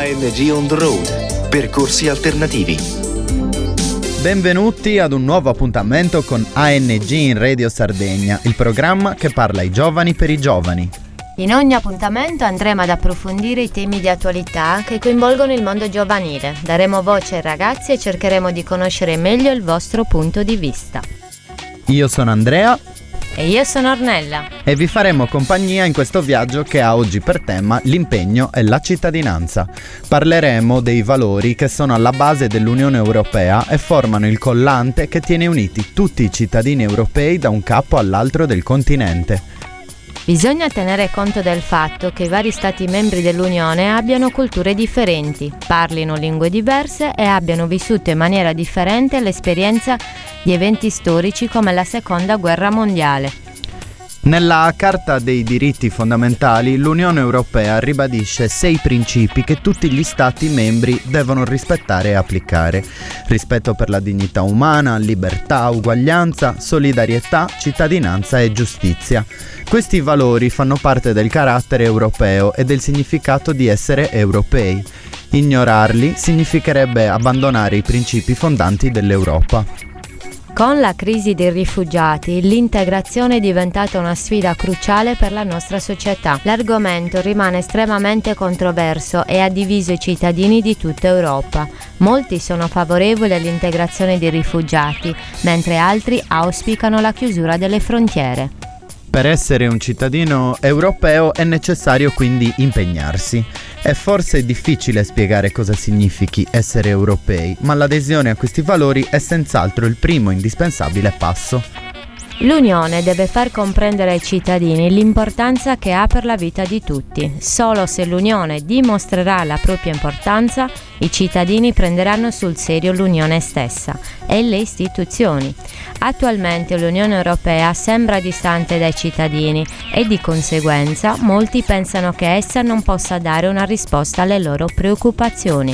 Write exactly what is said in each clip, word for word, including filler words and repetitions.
A N G on the road, percorsi alternativi. Benvenuti ad un nuovo appuntamento con A N G in Radio Sardegna, il programma che parla ai giovani per i giovani. In ogni appuntamento andremo ad approfondire i temi di attualità che coinvolgono il mondo giovanile. Daremo voce ai ragazzi e cercheremo di conoscere meglio il vostro punto di vista. Io sono Andrea. E io sono Ornella. E vi faremo compagnia in questo viaggio che ha oggi per tema l'impegno e la cittadinanza. Parleremo dei valori che sono alla base dell'Unione Europea e formano il collante che tiene uniti tutti i cittadini europei da un capo all'altro del continente. Bisogna tenere conto del fatto che i vari Stati membri dell'Unione abbiano culture differenti, parlino lingue diverse e abbiano vissuto in maniera differente l'esperienza di eventi storici come la Seconda Guerra Mondiale. Nella Carta dei diritti fondamentali l'Unione Europea ribadisce sei principi che tutti gli Stati membri devono rispettare e applicare: rispetto per la dignità umana, libertà, uguaglianza, solidarietà, cittadinanza e giustizia. Questi valori fanno parte del carattere europeo e del significato di essere europei. Ignorarli significherebbe abbandonare i principi fondanti dell'Europa. Con la crisi dei rifugiati, l'integrazione è diventata una sfida cruciale per la nostra società. L'argomento rimane estremamente controverso e ha diviso i cittadini di tutta Europa. Molti sono favorevoli all'integrazione dei rifugiati, mentre altri auspicano la chiusura delle frontiere. Per essere un cittadino europeo è necessario quindi impegnarsi. È forse difficile spiegare cosa significhi essere europei, ma l'adesione a questi valori è senz'altro il primo indispensabile passo. L'Unione deve far comprendere ai cittadini l'importanza che ha per la vita di tutti. Solo se l'Unione dimostrerà la propria importanza, i cittadini prenderanno sul serio l'Unione stessa e le istituzioni. Attualmente l'Unione Europea sembra distante dai cittadini e di conseguenza molti pensano che essa non possa dare una risposta alle loro preoccupazioni.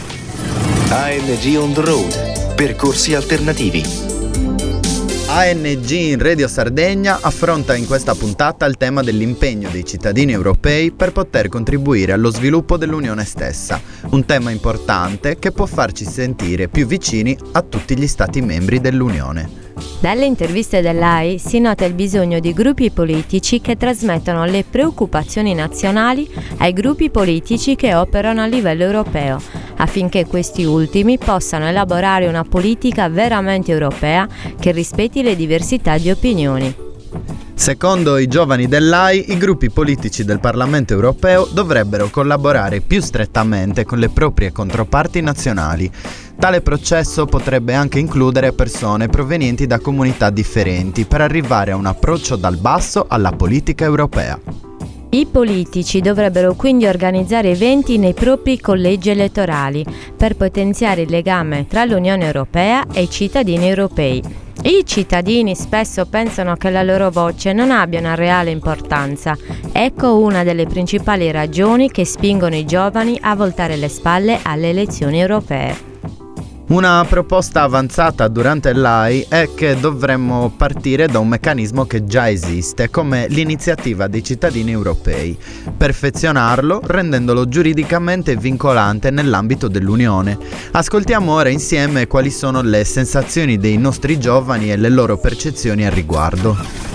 A N G on the road, percorsi alternativi. A N G in Radio Sardegna affronta in questa puntata il tema dell'impegno dei cittadini europei per poter contribuire allo sviluppo dell'Unione stessa, un tema importante che può farci sentire più vicini a tutti gli Stati membri dell'Unione. Dalle interviste dell'A I si nota il bisogno di gruppi politici che trasmettono le preoccupazioni nazionali ai gruppi politici che operano a livello europeo, affinché questi ultimi possano elaborare una politica veramente europea che rispetti le diversità di opinioni. Secondo i giovani dell'A I, i gruppi politici del Parlamento europeo dovrebbero collaborare più strettamente con le proprie controparti nazionali. Tale processo potrebbe anche includere persone provenienti da comunità differenti per arrivare a un approccio dal basso alla politica europea. I politici dovrebbero quindi organizzare eventi nei propri collegi elettorali per potenziare il legame tra l'Unione Europea e i cittadini europei. I cittadini spesso pensano che la loro voce non abbia una reale importanza. Ecco una delle principali ragioni che spingono i giovani a voltare le spalle alle elezioni europee. Una proposta avanzata durante l'A I è che dovremmo partire da un meccanismo che già esiste, come l'iniziativa dei cittadini europei, perfezionarlo rendendolo giuridicamente vincolante nell'ambito dell'Unione. Ascoltiamo ora insieme quali sono le sensazioni dei nostri giovani e le loro percezioni al riguardo.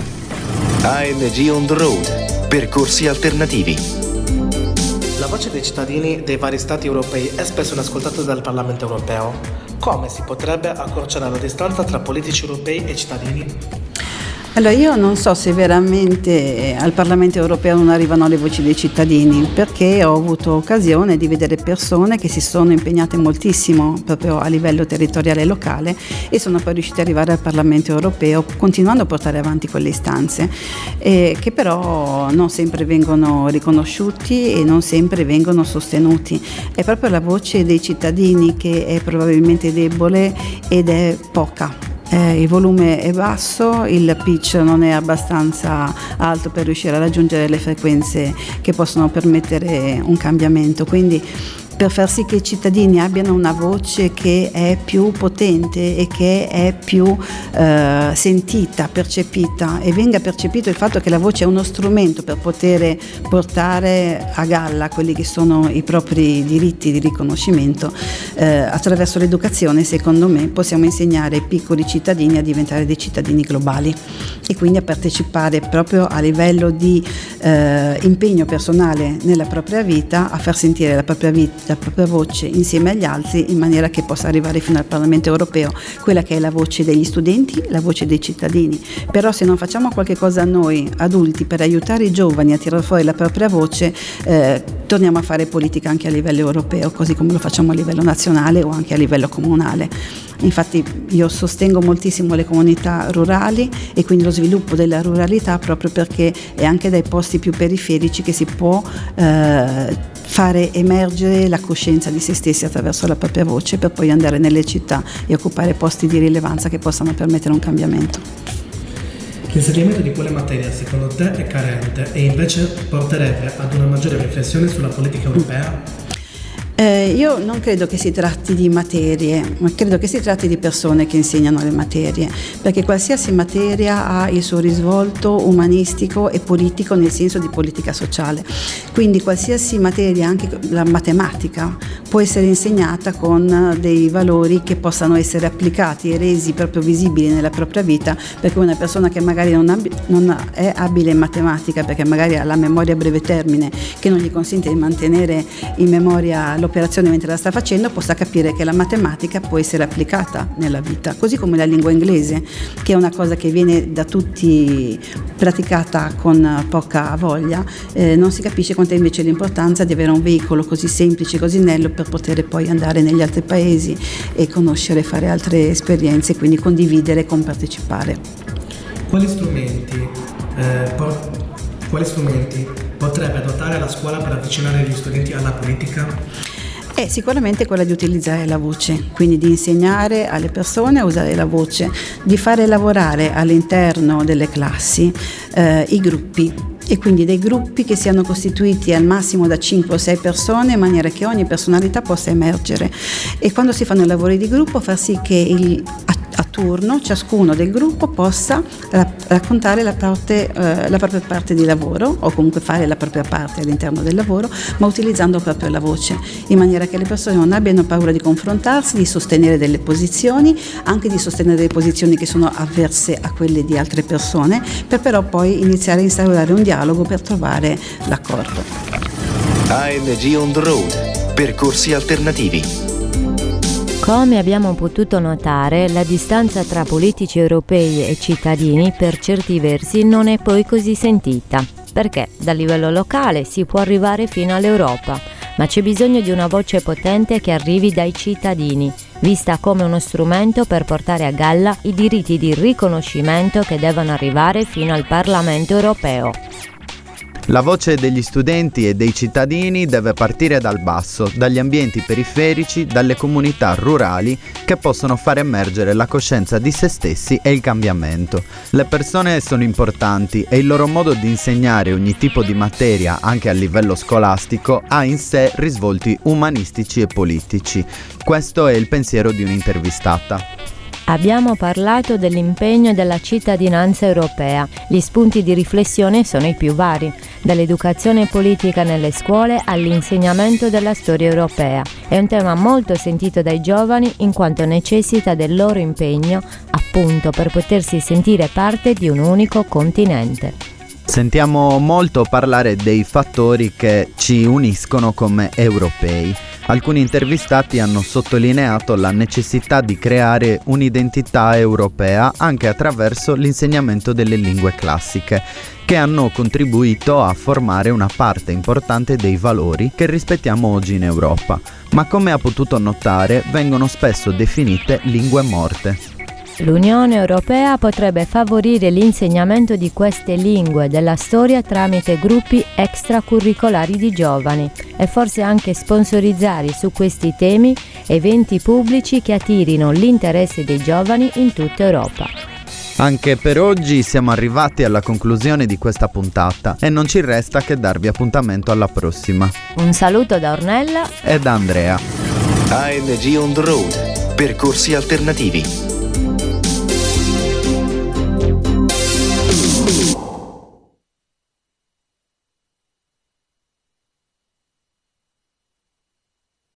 A N G on the road, percorsi alternativi. La voce dei cittadini dei vari Stati europei è spesso inascoltata dal Parlamento europeo. Come si potrebbe accorciare la distanza tra politici europei e cittadini? Allora, io non so se veramente al Parlamento europeo non arrivano le voci dei cittadini, perché ho avuto occasione di vedere persone che si sono impegnate moltissimo proprio a livello territoriale e locale e sono poi riuscite ad arrivare al Parlamento europeo continuando a portare avanti quelle istanze, eh, che però non sempre vengono riconosciuti e non sempre vengono sostenuti. È proprio la voce dei cittadini che è probabilmente debole ed è poca. Eh, il volume è basso, il pitch non è abbastanza alto per riuscire a raggiungere le frequenze che possono permettere un cambiamento, quindi per far sì che i cittadini abbiano una voce che è più potente e che è più eh, sentita, percepita, e venga percepito il fatto che la voce è uno strumento per poter portare a galla quelli che sono i propri diritti di riconoscimento. Eh, attraverso l'educazione, secondo me, possiamo insegnare ai piccoli cittadini a diventare dei cittadini globali e quindi a partecipare proprio a livello di eh, impegno personale nella propria vita, a far sentire la propria vita, la propria voce insieme agli altri, in maniera che possa arrivare fino al Parlamento europeo, quella che è la voce degli studenti, la voce dei cittadini. Però se non facciamo qualche cosa noi adulti per aiutare i giovani a tirare fuori la propria voce, eh, torniamo a fare politica anche a livello europeo, così come lo facciamo a livello nazionale o anche a livello comunale. Infatti io sostengo moltissimo le comunità rurali e quindi lo sviluppo della ruralità, proprio perché è anche dai posti più periferici che si può eh, fare emergere la coscienza di se stessi attraverso la propria voce, per poi andare nelle città e occupare posti di rilevanza che possano permettere un cambiamento. L'insegnamento di quale materia secondo te è carente e invece porterebbe ad una maggiore riflessione sulla politica europea? Eh, io non credo che si tratti di materie, ma credo che si tratti di persone che insegnano le materie, perché qualsiasi materia ha il suo risvolto umanistico e politico nel senso di politica sociale. Quindi qualsiasi materia, anche la matematica, può essere insegnata con dei valori che possano essere applicati e resi proprio visibili nella propria vita, perché una persona che magari non, ab- non è abile in matematica, perché magari ha la memoria a breve termine che non gli consente di mantenere in memoria l'operazione mentre la sta facendo, possa capire che la matematica può essere applicata nella vita, così come la lingua inglese, che è una cosa che viene da tutti praticata con poca voglia. Eh, non si capisce quanto è invece l'importanza di avere un veicolo così semplice, così snello, per poter poi andare negli altri paesi e conoscere, fare altre esperienze, quindi condividere e compartecipare. Quali strumenti, eh, por- quali strumenti potrebbe adottare la scuola per avvicinare gli studenti alla politica? È sicuramente quella di utilizzare la voce, quindi di insegnare alle persone a usare la voce, di fare lavorare all'interno delle classi eh, i gruppi, e quindi dei gruppi che siano costituiti al massimo da cinque o sei persone, in maniera che ogni personalità possa emergere, e quando si fanno i lavori di gruppo far sì che il, a, a turno ciascuno del gruppo possa ra- raccontare la, parte, eh, la propria parte di lavoro, o comunque fare la propria parte all'interno del lavoro, ma utilizzando proprio la voce, in maniera che le persone non abbiano paura di confrontarsi, di sostenere delle posizioni, anche di sostenere delle posizioni che sono avverse a quelle di altre persone, per però poi iniziare a instaurare un dialogo per trovare l'accordo. A N G on the road, percorsi alternativi. Come abbiamo potuto notare, la distanza tra politici europei e cittadini per certi versi non è poi così sentita, perché dal livello locale si può arrivare fino all'Europa, ma c'è bisogno di una voce potente che arrivi dai cittadini, vista come uno strumento per portare a galla i diritti di riconoscimento che devono arrivare fino al Parlamento europeo. La voce degli studenti e dei cittadini deve partire dal basso, dagli ambienti periferici, dalle comunità rurali che possono far emergere la coscienza di se stessi e il cambiamento. Le persone sono importanti e il loro modo di insegnare ogni tipo di materia, anche a livello scolastico, ha in sé risvolti umanistici e politici. Questo è il pensiero di un'intervistata. Abbiamo parlato dell'impegno della cittadinanza europea. Gli spunti di riflessione sono i più vari, dall'educazione politica nelle scuole all'insegnamento della storia europea. È un tema molto sentito dai giovani in quanto necessita del loro impegno, appunto per potersi sentire parte di un unico continente. Sentiamo molto parlare dei fattori che ci uniscono come europei. Alcuni intervistati hanno sottolineato la necessità di creare un'identità europea anche attraverso l'insegnamento delle lingue classiche, che hanno contribuito a formare una parte importante dei valori che rispettiamo oggi in Europa, ma come ha potuto notare vengono spesso definite lingue morte. L'Unione Europea potrebbe favorire l'insegnamento di queste lingue della storia tramite gruppi extracurricolari di giovani e forse anche sponsorizzare su questi temi eventi pubblici che attirino l'interesse dei giovani in tutta Europa. Anche per oggi siamo arrivati alla conclusione di questa puntata e non ci resta che darvi appuntamento alla prossima. Un saluto da Ornella e da Andrea. A N G on the road, percorsi alternativi.